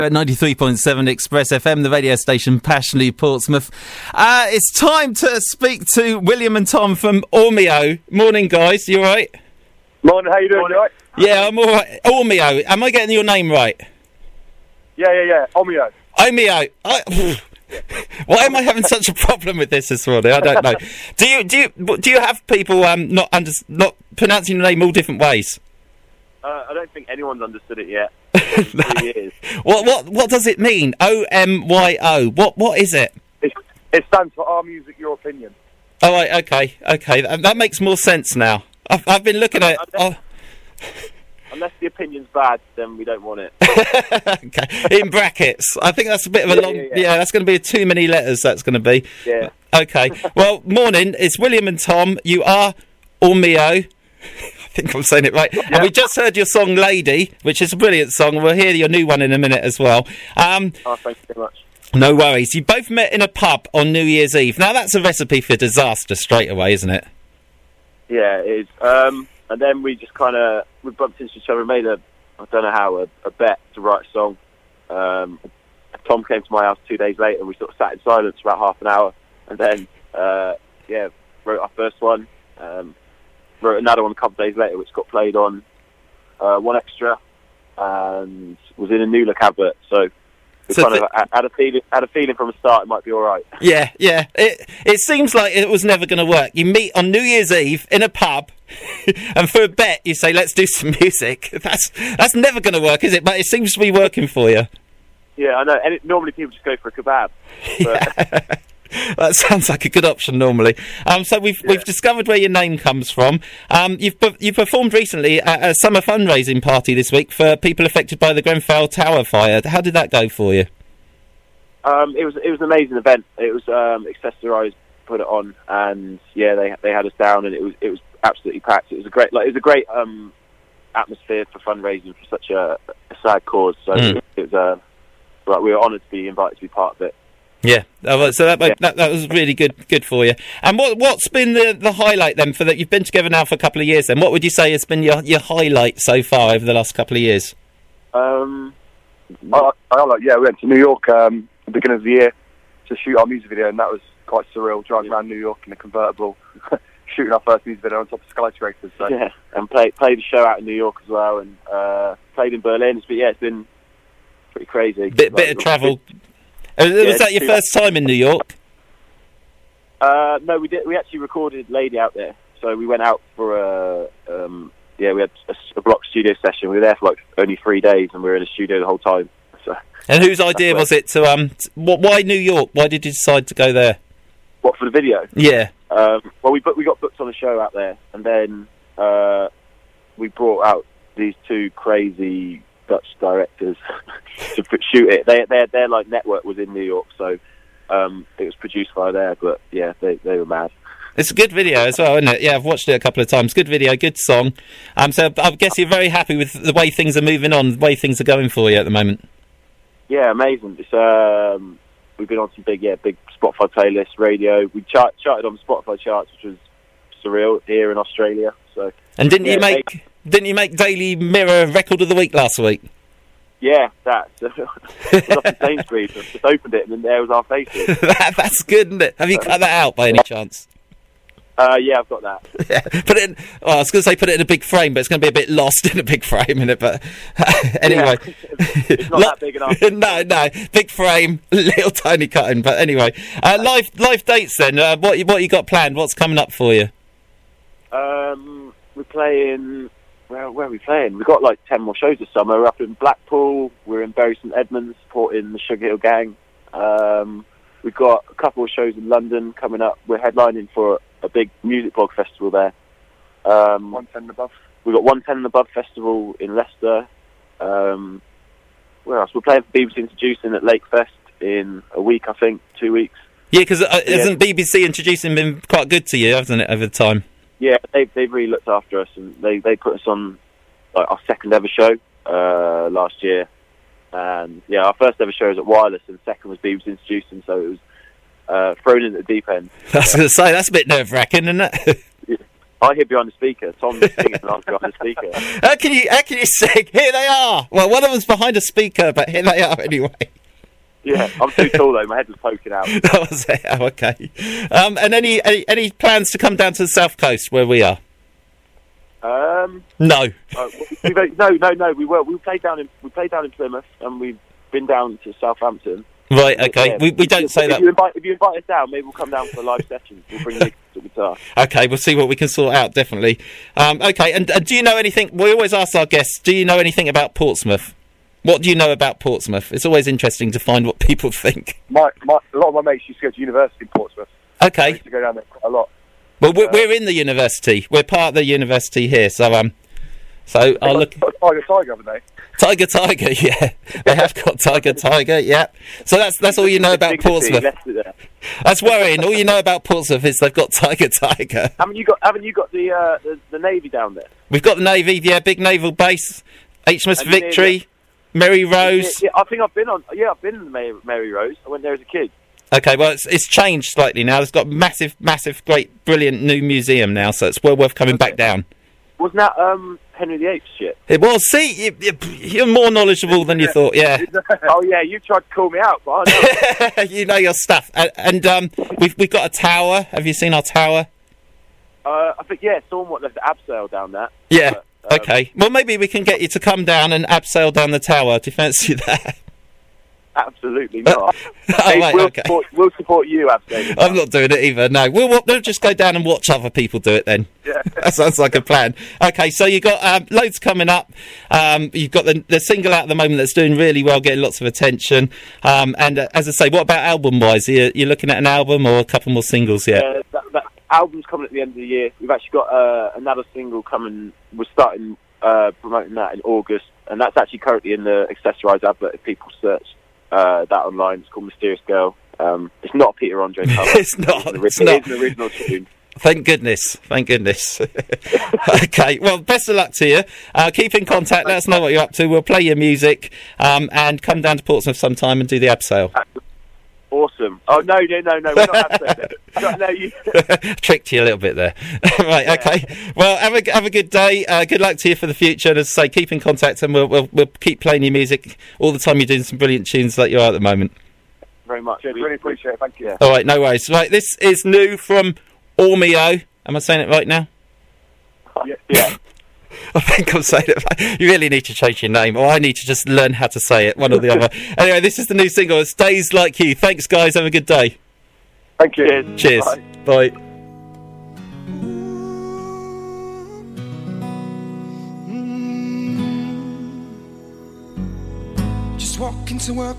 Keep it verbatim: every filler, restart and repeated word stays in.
At ninety-three point seven Express F M, the radio station passionately Portsmouth. Uh, it's time to speak to William and Tom from Ormeo. Morning, guys. You all right? Morning. How you doing? You all right? Yeah, I'm all right. Ormeo. Am I getting your name right? Yeah, yeah, yeah. Ormeo. Ormeo. I, why am I having such a problem with this this morning? I don't know. Do you do you do you have people um not under, not pronouncing your name all different ways? Uh, I don't think anyone's understood it yet. No. Years. What what what does it mean? O M Y O. What what is it? It, it stands for Our Music, Your Opinion. Oh, right, okay, okay. That, that makes more sense now. I've, I've been looking at. Unless, oh. unless the opinion's bad, then we don't want it. Okay, in brackets. I think that's a bit of a Yeah, long. yeah, Yeah, yeah. that's going to be too many letters. That's going to be. Yeah. Okay. Well, morning. It's William and Tom. You are Ormeo. I think I'm saying it right. Yeah. And we just heard your song "Lady," which is a brilliant song. We'll hear your new one in a minute as well. Um, Oh, thank you very much. no worries. You both met in a pub on New Year's Eve. Now that's a recipe for disaster straight away, isn't it? Yeah, it is. Um, and then we just kind of we bumped into each other and made a I don't know how a, a bet to write a song. Um, Tom came to my house two days later. And we sort of sat in silence for about half an hour, and then uh, yeah, wrote our first one. Um, wrote another one a couple of days later, which got played on uh, One Extra, and was in a New Look advert. So we So kind th- of had a feeling, had a feeling from the start it might be all right. Yeah, yeah. It it seems like it was never going to work. You meet on New Year's Eve in a pub, and for a bet you say, "Let's do some music." That's that's never going to work, is it? But it seems to be working for you. Yeah, I know. And it, normally people just go for a kebab. But That sounds like a good option normally. Um, so we've Yeah. we've discovered where your name comes from. Um, you've pe- you performed recently at a summer fundraising party this week for people affected by the Grenfell Tower fire. How did that go for you? um, it was it was an amazing event. It was um, Accessorize put it on, and yeah, they they had us down, and it was it was absolutely packed. It was a great like it was a great um, atmosphere for fundraising for such a, a sad cause. So Mm. it, it was uh, like we were honoured to be invited to be part of it. Yeah, oh, well, so that, Yeah. that that was really good good for you. And what what's been the, the highlight then for that? You've been together now for a couple of years. Then what would you say has been your, your highlight so far over the last couple of years? Um, I, I like, yeah, we went to New York um, at the beginning of the year to shoot our music video, and that was quite surreal, driving around New York in a convertible, shooting our first music video on top of skyscrapers. So. yeah, and played played a show out in New York as well, and uh, played in Berlin. But yeah, it's been pretty crazy. Bit Like, bit of travel. Uh, Yeah, was that your too first time in New York? Uh, no, we did. We actually recorded "Lady" out there. So we went out for a um, yeah. We had a, a block studio session. We were there for like only three days, and we were in a studio the whole time. So And whose idea was it to um? T- wh- why New York? Why did you decide to go there? what for the video? Yeah. Um, well, we book, we got booked on a show out there, and then uh, we brought out these two crazy Dutch directors to put, shoot it. They, their their like network was in New York, so um, it was produced by there. But yeah, they they were mad. It's a good video as well, isn't it? Yeah, I've watched it a couple of times. Good video, good song. Um, so I guess you're very happy with the way things are moving on, the way things are going for you at the moment. Yeah, amazing. It's um, we've been on some big yeah big Spotify playlists, radio. We chart, charted on the Spotify charts, which was surreal here in Australia. So And didn't Yeah, you make didn't you make Daily Mirror Record of the Week last week? yeah, that it was up in Sainsbury's. I just opened it, and then there was our faces. that, that's good, isn't it? Have you cut that out by any chance? Uh, yeah, I've got that. Yeah, put it in, oh, I was going to say put it in a big frame, but it's going to be a bit lost in a big frame, isn't it? But anyway. Yeah, it's not that big enough. no, no. Big frame, little tiny cutting. But anyway, uh, live live dates then. Uh, what, you, what you got planned? What's coming up for you? Um, we're playing... Where, where are we playing? We've got like ten more shows this summer. We're up in Blackpool. We're in Bury St Edmunds, supporting the Sugar Hill Gang. Um, we've got a couple of shows in London coming up. We're headlining for a big music blog festival there. Um, one ten and above. We've got one ten and above festival in Leicester. Um, where else? We're playing for B B C Introducing at Lakefest in a week, I think, two weeks. Yeah, because uh, Yeah. hasn't B B C Introducing been quite good to you, hasn't it, over the time? Yeah, they, they've really looked after us, and they, they put us on like our second ever show uh, last year. And yeah, our first ever show was at Wireless, and second was B B C Introducing, so it was uh, thrown in at the deep end. I was going to say, that's a bit nerve-wracking, isn't it? I hear behind the speaker. Tom's singing and I'm behind the speaker. How can you? How can you sing? Here they are. Well, one of them's behind a speaker, but here they are anyway. Yeah, I'm too tall though. My head was poking out. That was it. Oh, okay. Um, and any, any any plans to come down to the South Coast where we are? Um, no. Uh, we, we, no, no, no. We were. We played down in. We played down in Plymouth, and we've been down to Southampton. Right. Okay. Yeah, we we don't if, say if that. You invite, if you invite us down, maybe we'll come down for a live session. We'll bring the guitar. Okay, we'll see what we can sort out. Definitely. Um, okay. And, and do you know anything? We always ask our guests. Do you know anything about Portsmouth? What do you know about Portsmouth? It's always interesting to find what people think. My, my, a lot of my mates used to go to university in Portsmouth. I Okay. used to go down there quite a lot. Well, we're, Uh, we're in the university. We're part of the university here. So um, so I'll look. Tiger, Tiger, haven't they? Tiger, Tiger. Yeah, they have got Tiger, Tiger. Yeah. So that's that's all you know about Portsmouth. Left it there. That's worrying. All you know about Portsmouth is they've got Tiger, Tiger. Haven't you got? Haven't you got the uh, the, the Navy down there? We've got the Navy. Yeah, big naval base. H M S Have you been Victory, Mary Rose. Yeah, yeah, I think I've been on. Yeah, I've been in the Mary, Mary Rose. I went there as a kid. Okay, well, it's, it's changed slightly now. It's got massive, massive, great, brilliant new museum now, so it's well worth coming back down. Wasn't that um, Henry the Eighth shit? It was. See, you, you, you're more knowledgeable than you thought. Yeah, Oh yeah, you tried to call me out, but I know. you know your stuff. And, and um, we've we've got a tower. Have you seen our tower? uh, I think yeah, someone left the abseil down there. Yeah. But, um, Okay. Well, maybe we can get you to come down and abseil down the tower. Do you fancy that? Absolutely not. Oh, Hey, right, we'll, okay. support, we'll support you, abseiling. I'm not doing it either. No, we'll, we'll we'll just go down and watch other people do it then. Yeah. That sounds like a plan. Okay, so you've got um, loads coming up. Um, you've got the, the single out at the moment that's doing really well, getting lots of attention. Um, and uh, as I say, what about album-wise? Are you, you looking at an album or a couple more singles yet? Uh, that, that album's coming at the end of the year. We've actually got uh, another single coming. We're starting uh, promoting that in August, and that's actually currently in the Accessorize advert. If people search uh, that online, it's called Mysterious Girl. Um, it's not a Peter Andre cover. It's not, It's an, it's ori- not. It is an original tune. Thank goodness. Thank goodness. Okay, well, best of luck to you. Uh, keep in contact. Let us know what you're up to. We'll play your music um, and come down to Portsmouth sometime and do the abseil. Awesome. Oh no, no, no, no. We're not abseiling. No, no, you. Tricked you a little bit there. Right, okay. Well, have a, have a good day. Uh, good luck to you for the future. And as I say, keep in contact and we'll, we'll, we'll keep playing your music all the time. You're doing some brilliant tunes like you are at the moment. Very much. Cheers, really appreciate it. Thank you. All right, no worries. Right, this is new from Ormeo. Am I saying it right now? Yeah. Yeah. I think I'm saying it right. You really need to change your name, or I need to just learn how to say it, one or the other. Anyway, this is the new single. It's Days Like You. Thanks, guys. Have a good day. Thank you. Cheers. Cheers. Bye. Bye. Just walk into work